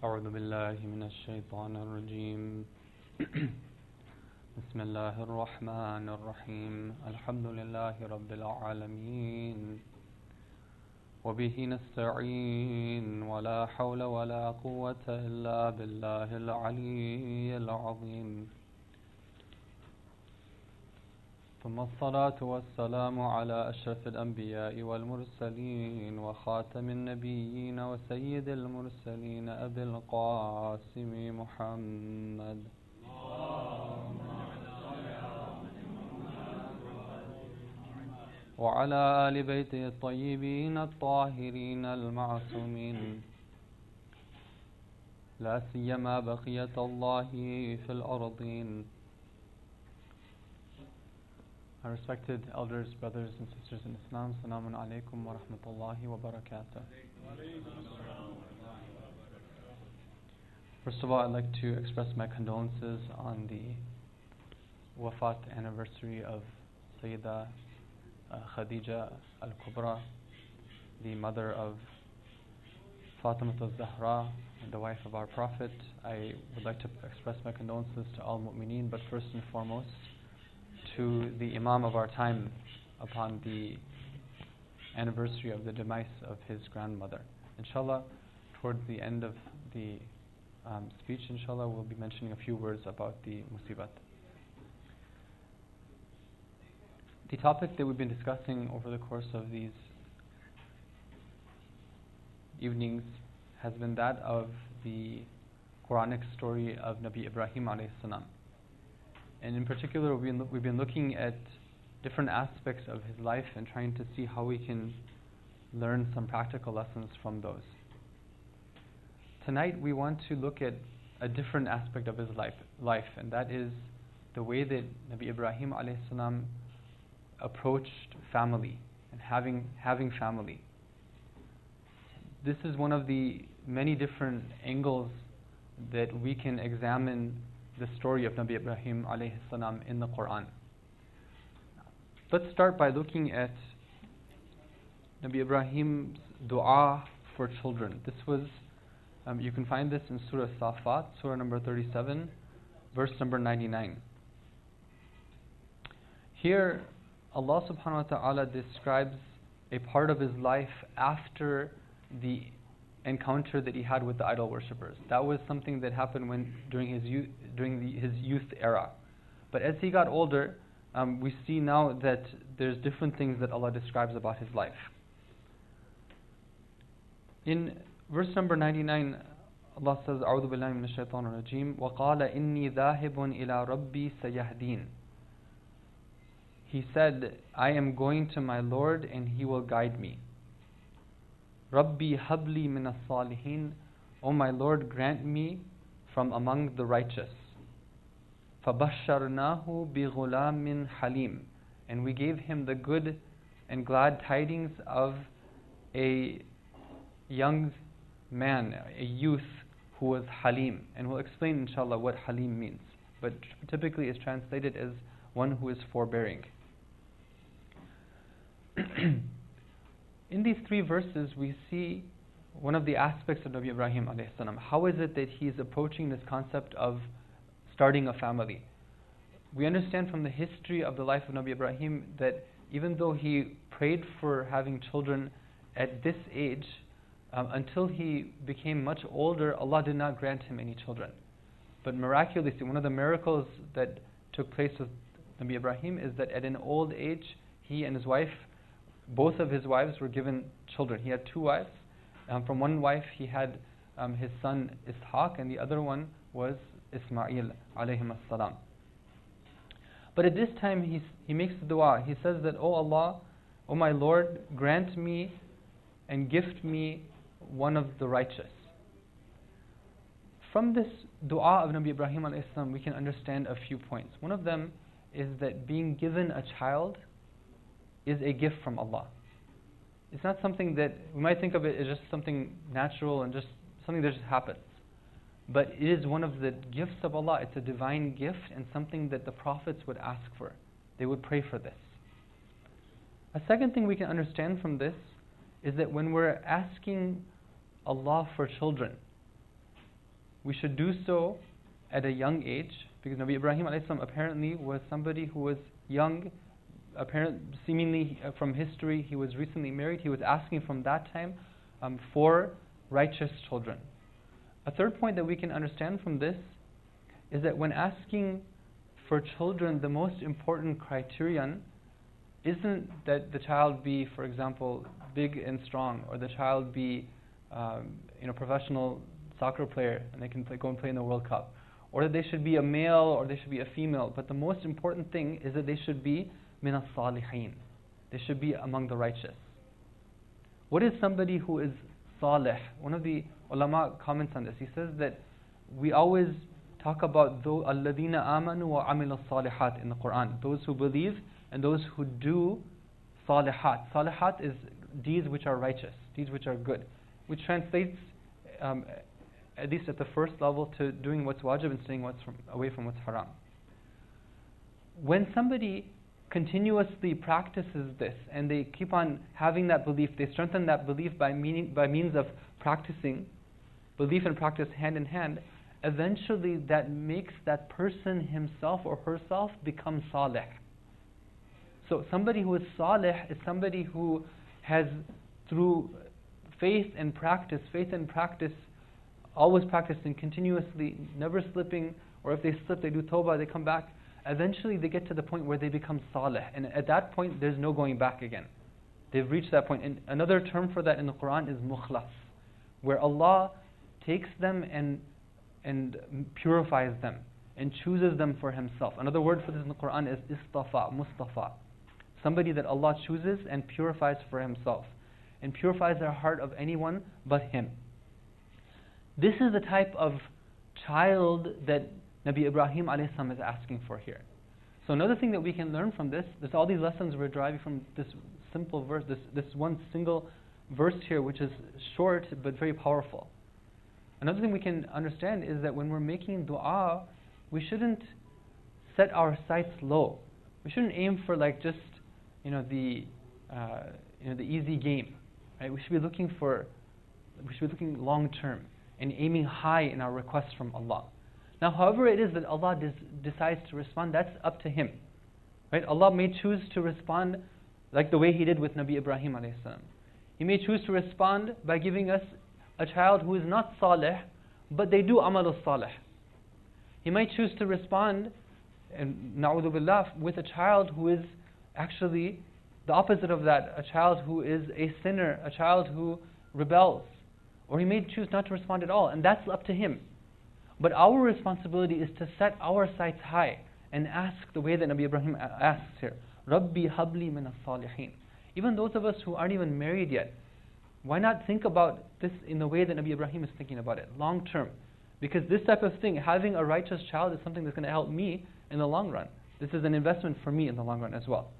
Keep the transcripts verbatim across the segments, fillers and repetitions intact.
أعوذ بالله من الشيطان الرجيم بسم الله الرحمن الرحيم الحمد لله رب العالمين وبه نستعين ولا حول ولا قوة إلا بالله العلي العظيم ثم الصلاة والسلام على أشرف الأنبياء والمرسلين وخاتم النبيين وسيد المرسلين أبي القاسم محمد وعلى آل بيته الطيبين الطاهرين المعصومين لا سيما بقية الله في الأرضين. Our respected elders, brothers and sisters in Islam, Assalamu alaikum wa rahmatullahi wa barakatuh. First of all, I'd like to express my condolences on the wafat anniversary of Sayyidah uh, Khadija al-Kubra, the mother of Fatima al-Zahra, the wife of our Prophet. I would like to express my condolences to all mu'mineen, but first and foremost, to the Imam of our time upon the anniversary of the demise of his grandmother. Inshallah, towards the end of the um, speech, inshallah, we'll be mentioning a few words about the musibat. The topic that we've been discussing over the course of these evenings has been that of the Quranic story of Nabi Ibrahim alayhi salam. And in particular, we've been, we've been looking at different aspects of his life and trying to see how we can learn some practical lessons from those. Tonight, we want to look at a different aspect of his life, life and that is the way that Nabi Ibrahim alayhi salam approached family and having, having family. This is one of the many different angles that we can examine the story of Nabi Ibrahim alayhi salam in the Quran. Let's start by looking at Nabi Ibrahim's dua for children. This was, um, you can find this in Surah Safat, Surah number thirty-seven, verse number ninety-nine. Here, Allah subhanahu wa ta'ala describes a part of his life after the encounter that he had with the idol worshippers. That was something that happened when during his youth, during the, his youth era. But as he got older, um, we see now that there's different things that Allah describes about his life. In verse number ninety-nine, Allah says, "A'udhu billahi minash shaitanir rajim, wa qala inni dhahibun ila rabbi sayahdin." He said, "I am going to my Lord and He will guide me." Rabbi habli min as-salihin, O my Lord, grant me from among the righteous. فَبَشَّرْنَاهُ بِغُلَامٍ حَلِيمٍ, and we gave him the good and glad tidings of a young man, a youth who was Halim. And we'll explain inshallah what Halim means, but typically is translated as one who is forbearing. In these three verses, we see one of the aspects of Nabi Ibrahim alayhi salam. How is it that he is approaching this concept of starting a family? We understand from the history of the life of Nabi Ibrahim that even though he prayed for having children at this age, um, until he became much older, Allah did not grant him any children. But miraculously, one of the miracles that took place with Nabi Ibrahim is that at an old age, he and his wife, both of his wives were given children. He had two wives. Um, from one wife he had um, his son Ishaq, and the other one was Ismail alayhim as-salam. But at this time he, he makes the dua. He says that, "O Allah, O my Lord, grant me and gift me one of the righteous." From this dua of Nabi Ibrahim alayhi salam, we can understand a few points. One of them is that being given a child is a gift from Allah. It's not something that, we might think of it as just something natural and just something that just happens. But it is one of the gifts of Allah. It's a divine gift and something that the prophets would ask for. They would pray for this. A second thing we can understand from this is that when we're asking Allah for children, we should do so at a young age, because Nabi Ibrahim alayhi salam apparently was somebody who was young, apparent, seemingly uh, from history he was recently married. He was asking from that time um, for righteous children. A third point that we can understand from this is that when asking for children, the most important criterion isn't that the child be, for example, big and strong, or the child be um, you know, professional soccer player and they can play, go and play in the World Cup, or that they should be a male or they should be a female. But the most important thing is that they should be min as-salihin. They should be among the righteous. What is somebody who is salih? One of the ulama comments on this. He says that we always talk about alladhina amanu wa amilu salihat in the Quran, those who believe and those who do salihat. Salihat is deeds which are righteous, deeds which are good, which translates um, at least at the first level to doing what's wajib and staying what's from, away from what's haram. When somebody continuously practices this and they keep on having that belief, they strengthen that belief by, meaning, by means of practicing, belief and practice hand in hand, eventually that makes that person himself or herself become salih. So somebody who is salih is somebody who has, through faith and practice, faith and practice, always practicing continuously, never slipping, or if they slip, they do tawbah, they come back. Eventually they get to the point where they become salih, and at that point there's no going back again. They've reached that point. And another term for that in the Quran is mukhlas, where Allah takes them and and purifies them and chooses them for Himself. Another word for this in the Quran is istafa, mustafa. Somebody that Allah chooses and purifies for Himself, and purifies their heart of anyone but Him. This is the type of child that Nabi Ibrahim alayhi salam is asking for here. So another thing that we can learn from this, there's all these lessons we're deriving from this simple verse, this, this one single verse here, which is short but very powerful. Another thing we can understand is that when we're making dua, we shouldn't set our sights low. We shouldn't aim for like just, you know, the uh, you know the easy game, right? We should be looking for, we should be looking long term and aiming high in our requests from Allah. Now, however it is that Allah des- decides to respond, that's up to Him, right? Allah may choose to respond like the way He did with Nabi Ibrahim alayhi salam. He may choose to respond by giving us a child who is not salih, but they do amal salih. He might choose to respond, and na'udhu billah, with a child who is actually the opposite of that, a child who is a sinner, a child who rebels. Or He may choose not to respond at all, and that's up to Him. But our responsibility is to set our sights high and ask the way that Nabi Ibrahim asks here, Rabbi habli min as-salihin. Even those of us who aren't even married yet, why not think about this in the way that Nabi Ibrahim is thinking about it, long term? Because this type of thing, having a righteous child, is something that's going to help me in the long run. This is an investment for me in the long run as well.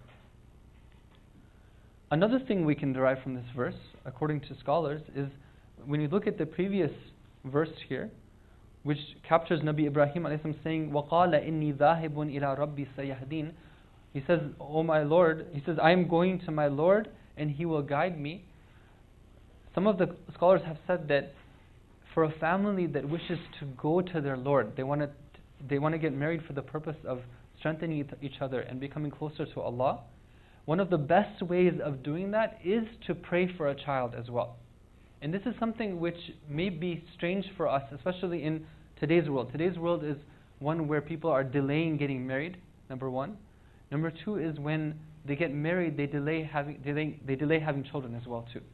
Another thing we can derive from this verse, according to scholars, is when you look at the previous verse here, which captures Nabi Ibrahim alayhi salam saying, وَقَالَ إِنِّي ذَاهِبٌ إِلَىٰ رَبِّي سَيَهْدِينَ. He says, "Oh my Lord," he says, "I am going to my Lord and He will guide me." Some of the scholars have said that for a family that wishes to go to their Lord, they want to they want to get married for the purpose of strengthening each other and becoming closer to Allah. One of the best ways of doing that is to pray for a child as well. And this is something which may be strange for us, especially in today's world. Today's world is one where people are delaying getting married, number one. Number two is when they get married, they delay having delay, they delay having children as well too.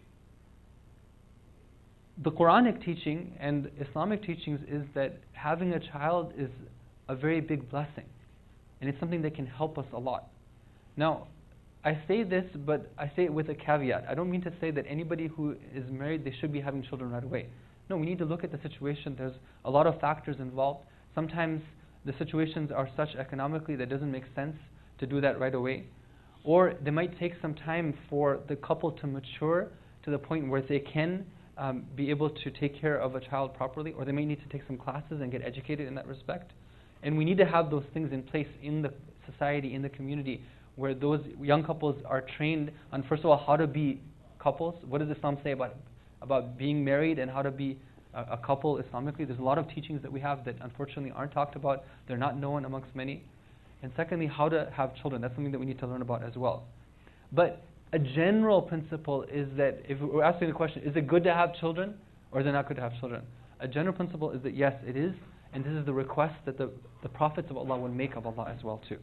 The Quranic teaching and Islamic teachings is that having a child is a very big blessing, and it's something that can help us a lot. Now, I say this, but I say it with a caveat. I don't mean to say that anybody who is married, they should be having children right away. No, we need to look at the situation. There's a lot of factors involved. Sometimes the situations are such economically that it doesn't make sense to do that right away. Or they might take some time for the couple to mature to the point where they can um, be able to take care of a child properly, or they may need to take some classes and get educated in that respect. And we need to have those things in place in the society, in the community, where those young couples are trained on, first of all, how to be couples. What does Islam say about about being married and how to be a, a couple Islamically. There's a lot of teachings that we have that unfortunately aren't talked about. They're not known amongst many. And secondly, how to have children. That's something that we need to learn about as well. But a general principle is that if we're asking the question, is it good to have children or is it not good to have children? A general principle is that yes, it is. And this is the request that the, the prophets of Allah will make of Allah as well too.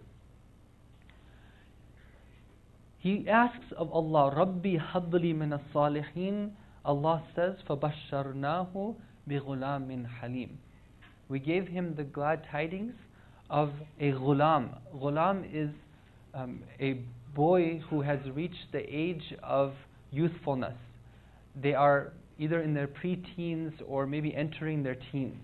He asks of Allah, Rabbi habli min as-salihin. Allah says, فَبَشَّرْنَاهُ بِغُلَامٍ حَلِيمٍ. We gave him the glad tidings of a ghulam. Ghulam is um, a boy who has reached the age of youthfulness. They are either in their pre-teens or maybe entering their teens.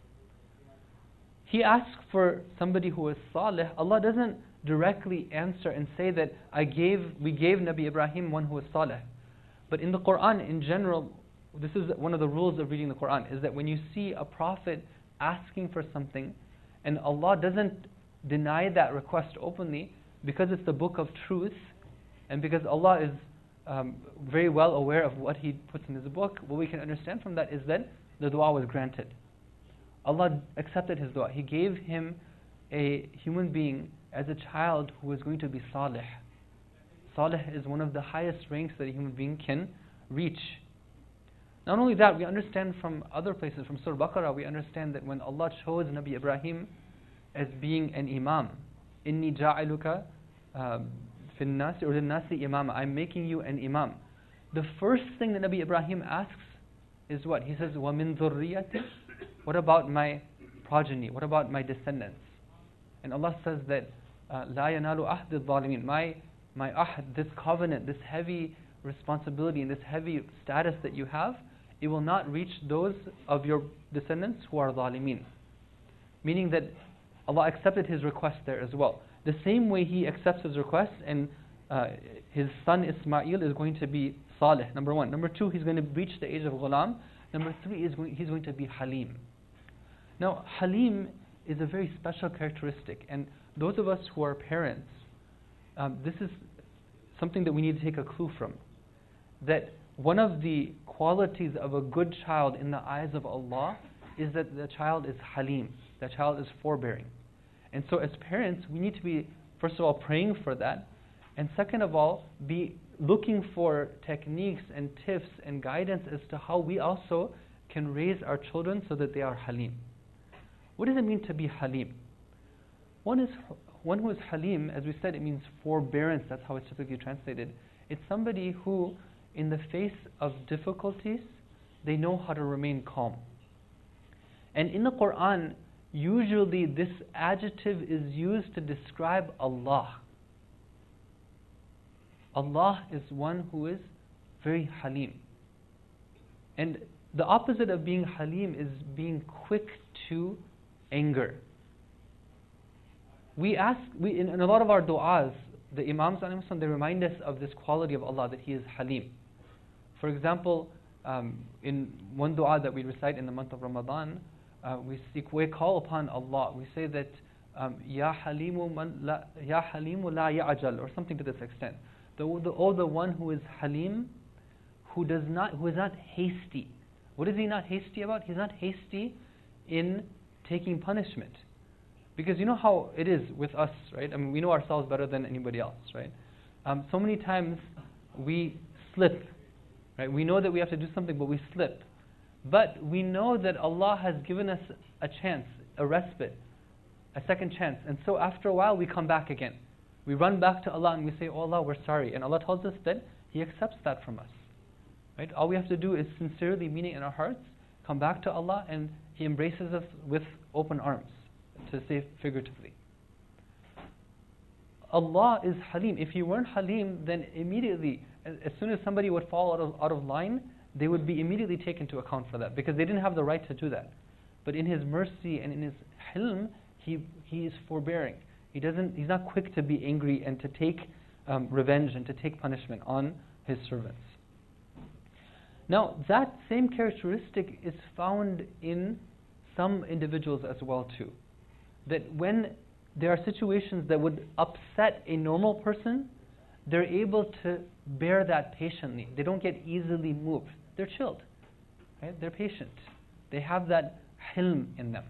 He asks for somebody who is salih. Allah doesn't directly answer and say that I gave, we gave Nabi Ibrahim one who is salih. But in the Quran in general, this is one of the rules of reading the Quran, is that when you see a prophet asking for something and Allah doesn't deny that request openly, because it's the book of truth and because Allah is um, very well aware of what He puts in His book, what we can understand from that is that the dua was granted. Allah accepted his dua. He gave him a human being as a child who was going to be salih. Salih is one of the highest ranks that a human being can reach. Not only that, we understand from other places, from Surah Baqarah, we understand that when Allah chose Nabi Ibrahim as being an imam, Inni ja'aluka fin nasi or nasi imama, I'm making you an imam. The first thing that Nabi Ibrahim asks is what? He says, wa min dhurriyati. What about my progeny? What about my descendants? And Allah says that la yanalu ahd al-zalimin. My my ahd, this covenant, this heavy responsibility and this heavy status that you have, it will not reach those of your descendants who are zalimin. Meaning that Allah accepted his request there as well. The same way He accepts his request, and uh, his son Ismail is going to be salih, number one. Number two, he's going to reach the age of ghulam. Number three, is going, he's going to be halim. Now, halim is a very special characteristic, and those of us who are parents, um, this is something that we need to take a clue from. That one of the qualities of a good child in the eyes of Allah is that the child is halim, the child is forbearing. And so as parents, we need to be, first of all, praying for that, and second of all, be looking for techniques and tips and guidance as to how we also can raise our children so that they are halim. What does it mean to be halim? One is one who is halim, as we said, it means forbearance. That's how it's typically translated. It's somebody who, in the face of difficulties, they know how to remain calm. And in the Quran, usually this adjective is used to describe Allah. Allah is one who is very halim. And the opposite of being halim is being quick to anger. We ask, we, in, in a lot of our du'as, the Imams, they remind us of this quality of Allah, that He is halim. For example, um, in one du'a that we recite in the month of Ramadan, uh, we seek, we call upon Allah. We say that, um, Ya Halimu man la, Ya Halimu la ya'jal, or something to this extent. The, the, oh, the one who is halim, who does not, who is not hasty. What is He not hasty about? He's not hasty in taking punishment. Because you know how it is with us, right? I mean, we know ourselves better than anybody else, right? Um, so many times we slip, right? We know that we have to do something, but we slip. But we know that Allah has given us a chance, a respite, a second chance. And so after a while, we come back again. We run back to Allah and we say, oh Allah, we're sorry. And Allah tells us that He accepts that from us. Right? All we have to do is sincerely mean it in our hearts, come back to Allah, and He embraces us with open arms, to say figuratively. Allah is Halim. If He weren't Halim, then immediately, as soon as somebody would fall out of, out of line, they would be immediately taken into account for that, because they didn't have the right to do that. But in His mercy and in His Hilm, He, he is forbearing. He doesn't, He's not quick to be angry and to take um, revenge and to take punishment on His servants. Now, that same characteristic is found in some individuals as well too. That when there are situations that would upset a normal person, they're able to bear that patiently. They don't get easily moved. They're chilled, right? They're patient. They have that hilm in them.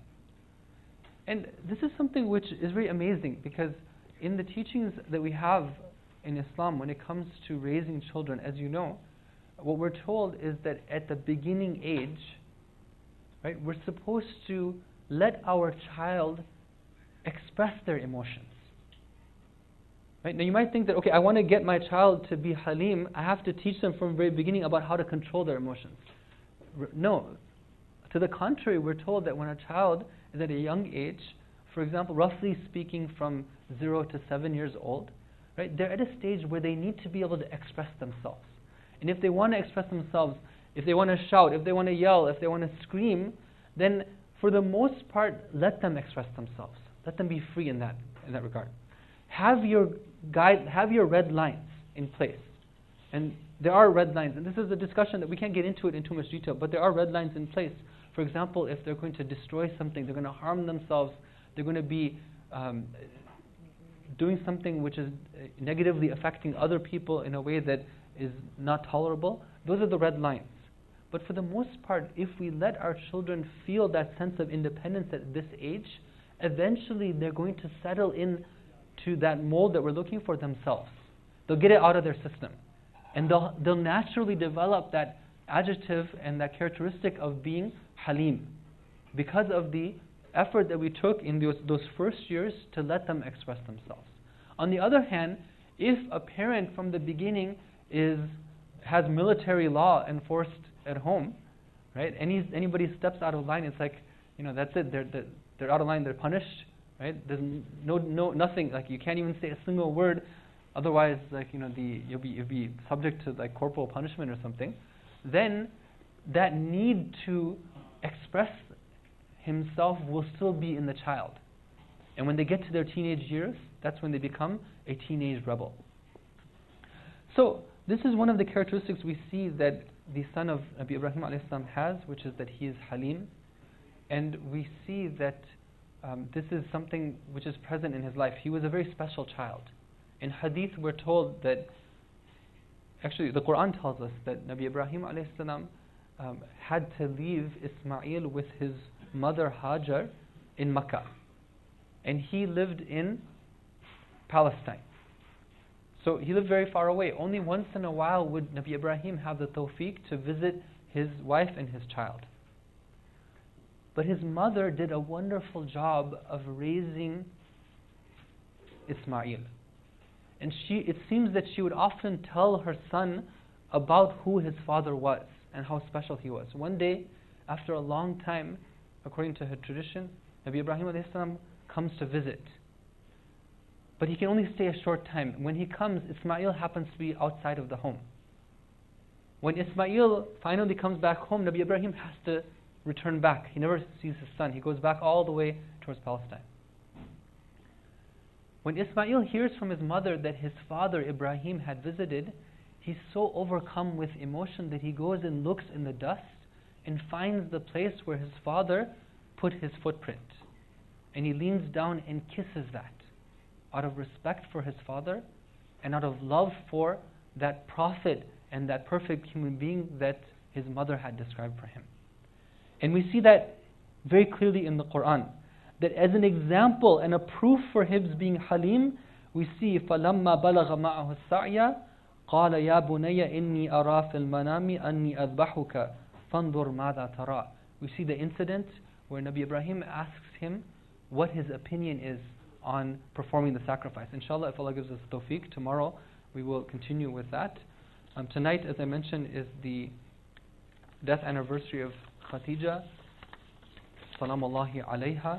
And this is something which is very amazing, because in the teachings that we have in Islam when it comes to raising children, as you know, what we're told is that at the beginning age, right, we're supposed to let our child express their emotions. Right? Now you might think that, okay, I want to get my child to be halim, I have to teach them from the very beginning about how to control their emotions. R- no. To the contrary, we're told that when a child is at a young age, for example, roughly speaking from zero to seven years old, right, they're at a stage where they need to be able to express themselves. And if they want to express themselves, if they want to shout, if they want to yell, if they want to scream, then for the most part, let them express themselves. Let them be free in that in that regard. Have your guide, have your red lines in place. And there are red lines, and this is a discussion that we can't get into it in too much detail, but there are red lines in place. For example, if they're going to destroy something, they're going to harm themselves, they're going to be um, doing something which is negatively affecting other people in a way that is not tolerable, those are the red lines. But for the most part, if we let our children feel that sense of independence at this age, eventually they're going to settle in to that mold that we're looking for themselves. They'll get it out of their system. And they'll, they'll naturally develop that adjective and that characteristic of being halim, because of the effort that we took in those, those first years to let them express themselves. On the other hand, if a parent from the beginning is has military law enforced at home, right? Any anybody steps out of line, it's like, you know, that's it. They're they're, they're out of line. They're punished, right? There's no no nothing. Like you can't even say a single word, otherwise, like you know, the you'll be you'll be subject to like corporal punishment or something. Then that need to express himself will still be in the child, and when they get to their teenage years, that's when they become a teenage rebel. So this is one of the characteristics we see that the son of Nabi Ibrahim alayhi salam has, which is that he is halim, and we see that um, this is something which is present in his life. He was a very special child. In hadith we're told that, actually the Quran tells us that Nabi Ibrahim alayhi salam um, had to leave Ismail with his mother Hajar in Makkah, and he lived in Palestine. So he lived very far away. Only once in a while would Nabi Ibrahim have the tawfiq to visit his wife and his child. But his mother did a wonderful job of raising Ismail. And she, it seems that she would often tell her son about who his father was and how special he was. One day, after a long time, according to her tradition, Nabi Ibrahim alayhi salam comes to visit. But he can only stay a short time. When he comes, Ismail happens to be outside of the home. When Ismail finally comes back home, Nabi Ibrahim has to return back. He never sees his son. He goes back all the way towards Palestine. When Ismail hears from his mother that his father Ibrahim had visited, he's so overcome with emotion that he goes and looks in the dust and finds the place where his father put his footprint. And he leans down and kisses that, out of respect for his father and out of love for that prophet and that perfect human being that his mother had described for him. And we see that very clearly in the Quran, that as an example and a proof for him being halim, we see فَلَمَّا بَلَغَ مَعَهُ السَّعْيَ قَالَ يَا بُنَيَّ إِنِّي أَرَى فِي الْمَنَامِ أَنِّي أَذْبَحُكَ فَانْظُرْ مَاذَا تَرَى. We see the incident where Nabi Ibrahim asks him what his opinion is on performing the sacrifice. Inshallah, if Allah gives us tawfiq, tomorrow we will continue with that. Um, tonight, as I mentioned, is the death anniversary of Khadija, Salamullahi alayha.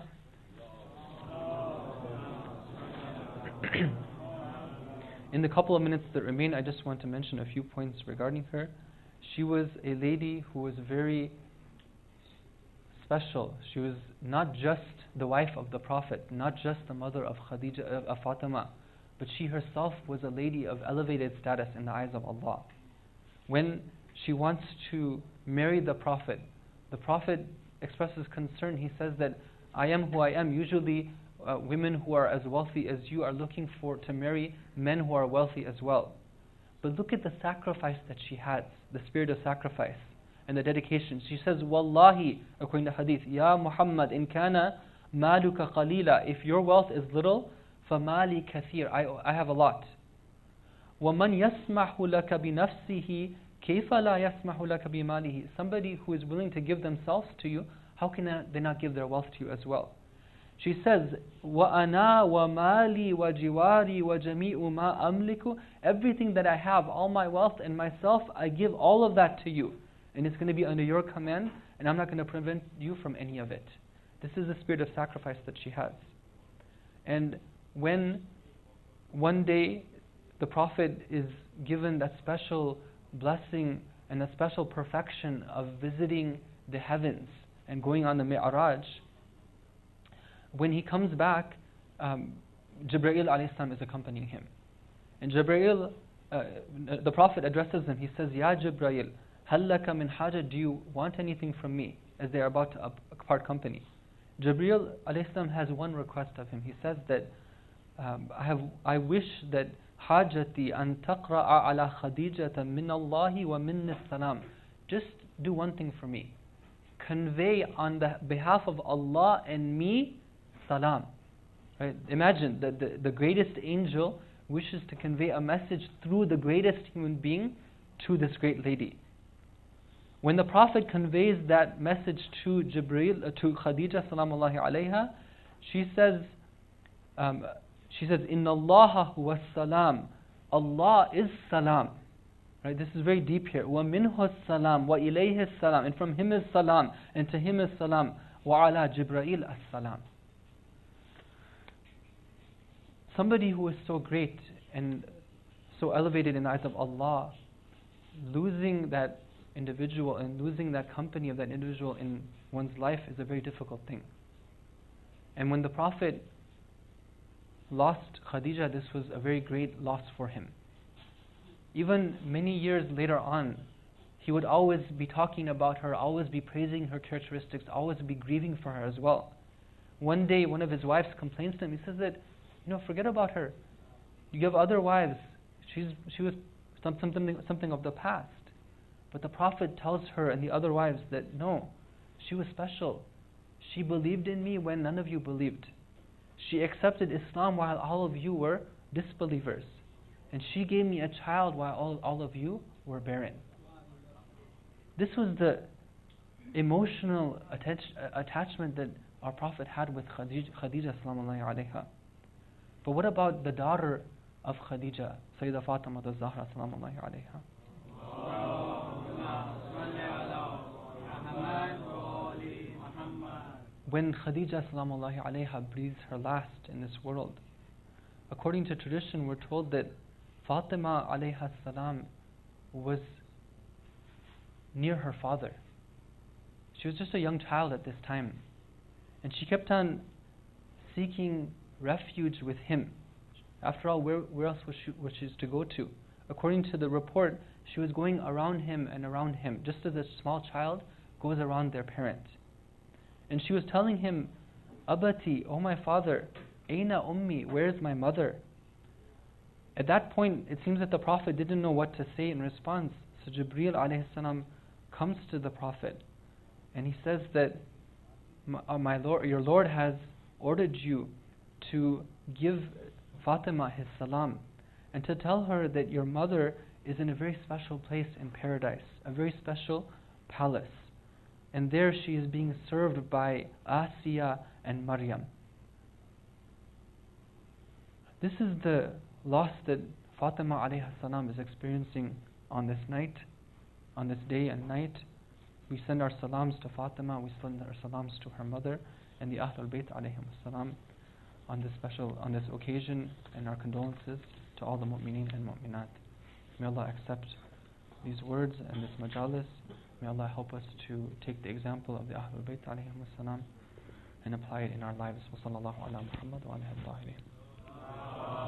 In the couple of minutes that remain, I just want to mention a few points regarding her. She was a lady who was very special. She was not just the wife of the Prophet, not just the mother of Khadija, of Fatima, but she herself was a lady of elevated status in the eyes of Allah. When she wants to marry the Prophet, the Prophet expresses concern. He says that I am who I am. Usually uh, women who are as wealthy as you are looking for to marry men who are wealthy as well. But look at the sacrifice that she had, the spirit of sacrifice. and the dedication. She says, Wallahi, according to hadith, Ya Muhammad, in kana maluka qalila, if your wealth is little, famali kathir, I, I have a lot. وَمَنْ يَسْمَحُ لَكَ بِنَفْسِهِ كَيْفَ لَا يَسْمَحُ لَكَ بِمَالِهِ. Somebody who is willing to give themselves to you, how can they not give their wealth to you as well? She says, وَأَنَا وَمَالِي وَجِوَارِي وَجَمِيعُ مَا أَمْلِكُ. Everything that I have, all my wealth and myself, I give all of that to you. And it's going to be under your command, and I'm not going to prevent you from any of it. This is the spirit of sacrifice that she has. And when one day the Prophet is given that special blessing and a special perfection of visiting the heavens and going on the Mi'raj, when he comes back, um, Jibreel alayhi salam is accompanying him. And Jibreel, uh, the Prophet addresses him. He says, Ya Jibreel, hal laka min haja, do you want anything from me? As they are about to part company. Jibreel alayhi salam has one request of him. He says that, um, I have, I wish that حاجتي أن تقرأ على خديجة من الله ومن السلام. Just do one thing for me. Convey on the behalf of Allah and me, salam. Right? Imagine that the, the greatest angel wishes to convey a message through the greatest human being to this great lady. When the Prophet conveys that message to Jibreel, uh, to Khadija salamullahi alayha, she says, um, She says, Inna Allah huwa salam. Allah is salam. Right? This is very deep here. Wa minhu salam, wa ilayhi salam. And from him is salam, and to him is salam. Wa ala Jibreel as salam. Somebody who is so great and so elevated in the eyes of Allah, losing that individual and losing that company of that individual in one's life is a very difficult thing. And when the Prophet lost Khadija, this was a very great loss for him. Even many years later on, he would always be talking about her, always be praising her characteristics, always be grieving for her as well. One day, one of his wives complains to him. He says that, you know, forget about her. You have other wives. She's she was some, something something of the past. But the Prophet tells her and the other wives that no, she was special. She believed in me when none of you believed. She accepted Islam while all of you were disbelievers. And she gave me a child while all, all of you were barren. This was the emotional attach, attachment that our Prophet had with Khadija, Khadija salamullahi alayha. But what about the daughter of Khadija, Sayyidah Fatima al-Zahra salamullahi alayha? When Khadija salamullahi alayha breathes her last in this world, according to tradition, we're told that Fatima alayha salam was near her father. She was just a young child at this time, and she kept on seeking refuge with him. After all, where, where else was she, was she to go to? According to the report, she was going around him and around him, just as a small child goes around their parent. And she was telling him, Abati, oh my father, Aina ummi, where is my mother? At that point, it seems that the Prophet didn't know what to say in response. So Jibreel alayhi salam comes to the Prophet and he says that, my, my Lord, your Lord has ordered you to give Fatima his salam and to tell her that your mother is in a very special place in paradise, a very special palace. And there she is being served by Asiya and Maryam. This is the loss that Fatima alayha salam is experiencing on this night, on this day and night. We send our salams to Fatima, we send our salams to her mother and the Ahlul Bayt alayhim salam on this special, on this occasion, and our condolences to all the mu'mineen and mu'minat. May Allah accept these words and this majalis. May Allah help us to take the example of the Ahlul Bayt alayhim salam and apply it in our lives. Wa sallallahu ala Muhammad wa ala alihi.